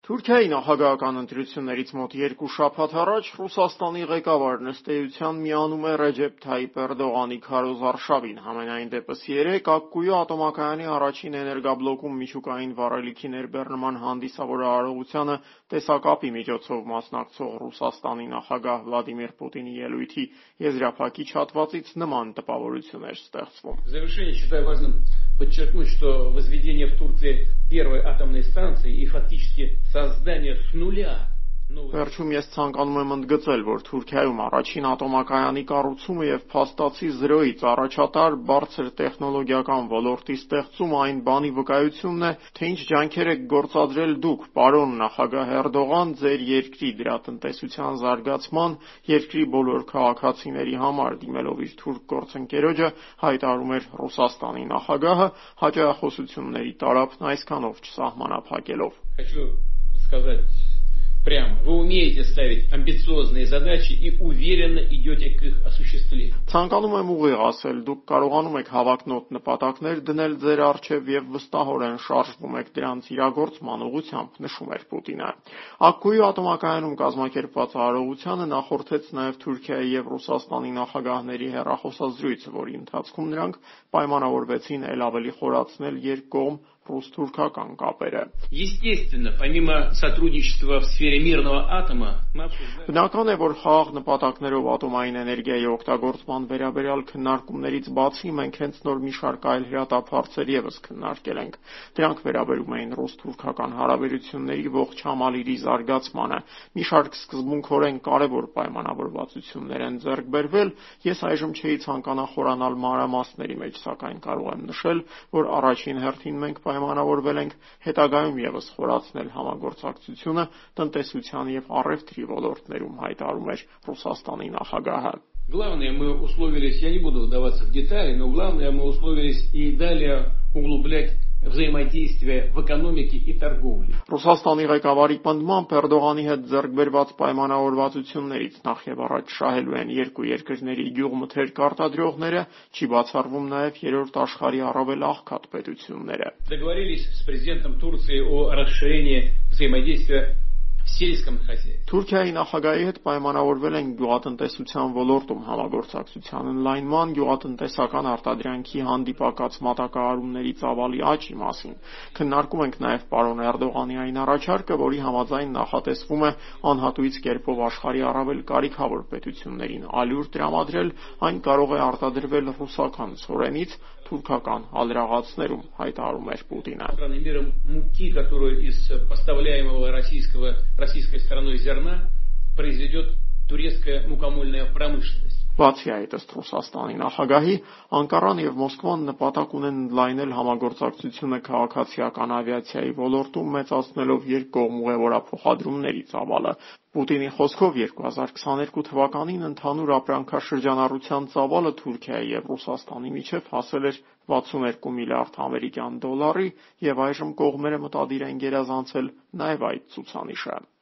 Թուրքիայի նախագահական ընտրություններից մոտ 2 շաբաթ առաջ Ռուսաստանի ղեկավարն ըստ էության միանում է Ռեջեփ Թայիփ Էրդողանի քարոզարշավին։ Համենայն դեպս երեկ Ակկույու ատոմակայանի առաջին էներգաբլոկում միջուկային վառելիքի ներբեռնման հանդիսավոր արարողությանը տեսակապի միջոցով մասնակցող Ռուսաստանի նախագահ Վլադիմիր Պուտինի ելույթի եզրափակիչ հատվածից նման տպավորություն էր ստեղծվում։ В завершение считаю важным подчеркнуть, что возведение в Турции первой атомной станции и фактически создание с нуля. Վերջում ես ցանկանում եմ ընդգծել, որ Թուրքիայում առաջին ատոմակայանի կառուցումը եւ փաստացի զրոյից առաջատար բարձր տեխնոլոգիական ոլորտի ստեղծումը այն բանի վկայությունն է, թե ինչ ջանքեր եք գործադրել դուք, պարոն նախագահ Էրդողան, ձեր երկրի դրա տնտեսության զարգացման, երկրի բոլոր քաղաքացիների համար, դիմելով իր թուրք գործընկերոջը, հայտարարում էր Ռուսաստանի նախագահը, հաջողությունների տարափն այսքանով չսահմանափակելով։ Хочу сказать прямо, вы умеете ставить амбициозные задачи и уверенно идете к их осуществлению. Ցանկանում եմ ուղիղ ասել, դուք կարողանում եք հավակնոտ նպատակներ դնել ձեր առջև եւ վստահորեն շարժվում եք դրանց իրագործման ուղղությամբ, նշում էր Պուտինը։ Ակկույու ատոմակայանում կազմակերպված արարողությանը նախորդեց նաեւ Թուրքիայի եւ Ռուսաստանի նախագահների հեռախոսազրույցը, որի ընթացքում նրանք պայմանավորվեցին ել ավելի խորացնել երկկողմ ռուս-թուրքական կապերը։ Естественно, помимо сотрудничества в сфере мирного атома, Բնական է, որ խաղաղ նպատակներով ատոմային էներգիայի օգտագործման վերաբերյալ քննարկումներից բացի մենք հենց նոր մի շարք այլ հրատապ-հարցեր եւս քննարկել ենք։ Դրանք վերաբերում էին ռուս-թուրքական հարաբերությունների ողջ համալիրի զարգացմանը։ Մի շարք սկզբունքորեն կարևոր պայմանավորվածություններ են ձեռք բերվել։ Ես այժմ չէի ցանկանա խորանալ մանրամասների մեջ, սակայն կարող եմ նշել, որ առաջին հերթին մենք պայմանավորվել ենք հետագայում եւս խորացնել համագործակցությունը տնտեսության եւ առևտրի ոլորտներում, հայտարարում էր Ռուսաստանի նախագահը։ Главное, мы условились, я не буду вдаваться в детали, но главное, мы условились и далее углублять взаимодействие в экономике и торговле. Ռուսաստանի ղեկավարի պնդմամբ Էրդողանի հետ ձեռք բերված պայմանավորվածություններից նախ եւ առաջ շահելու են երկու երկրների գյուղմթերք արտադրողները, չի բացառվում նաեւ երրորդ աշխարհի առավել աղքատ պետությունները։ Договорились с президентом Турции о расширении взаимодействия в сельском хозяйстве. Թուրքիայի նախագահի հետ պայմանավորվել են գյուղատնտեսության ոլորտում համագործակցության ընդլայնման, գյուղատնտեսական արտադրանքի հանդիպակաց մատակարարումների ծավալի աճի մասին։ Քննարկում ենք նաև պարոն Էրդողանի այն առաջարկը, որի համաձայն նախատեսվում է անհատույց կերպով աշխարհի առավել կարիքավոր պետություններին ալյուր տրամադրել, այն կարող է արտադրվել ռուսական ցորենից թուրքական ալրաղացներում, հայտարարում էր Պուտինը։ Муки, которую из поставляемого российской стороной зерна произведет турецкая мукомольная промышленность. Բացի այդ, ըստ Ռուսաստանի նախագահի, Անկարան եւ Մոսկվան նպատակ ունեն ընդլայնել համագործակցությունը քաղաքացիական ավիացիայի ոլորտում, մեծացնելով երկկողմ ուղևորափոխադրումների ծավալը։ Պուտինի խոսքով 2022 թվականին ընդհանուր ապրանքաշրջանառության ծավալը Թուրքիայի եւ Ռուսաստանի միջև հասել էր 62 միլիարդ ամերիկյան դոլարի եւ այժմ կողմերը մտադիր են գերազանցել նաեւ այդ ցուցանիշը։